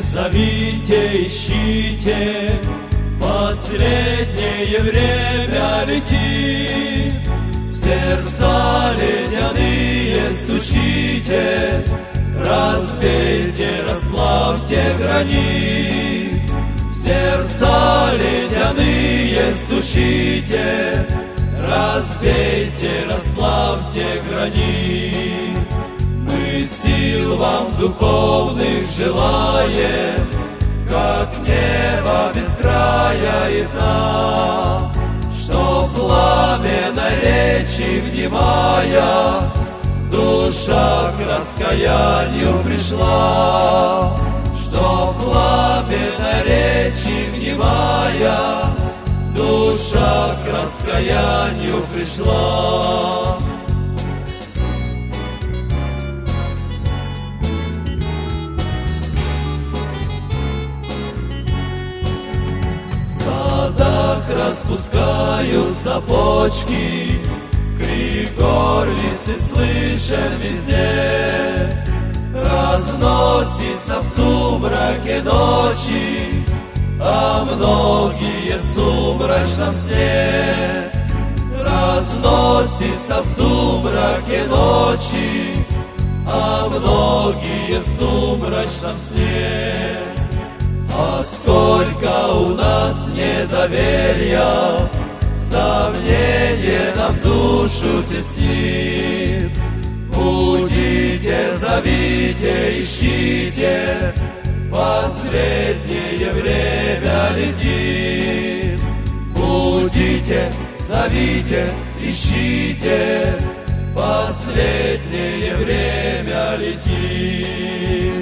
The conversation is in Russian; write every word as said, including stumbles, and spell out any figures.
Зовите, ищите, последнее время летит. Сердца ледяные стучите, разбейте, расплавьте гранит. Сердца ледяные стучите, разбейте, расплавьте гранит. Мы сил вам духовных желаем, как небо без края и дна, что пламенной речи внимая, душа к раскаянию пришла. Что пламенной речи внимая, душа к раскаянию пришла. В садах распускаются почки, крик горлицы слышен везде. Разносится в сумраке ночи, а многие в сумрачном сне. Разносится в сумраке ночи, а многие в сумрачном сне. А сколько у нас недоверия, сомнение нам душу теснит. Будите, зовите, ищите, последнее время летит. Будите, зовите, ищите, последнее время летит.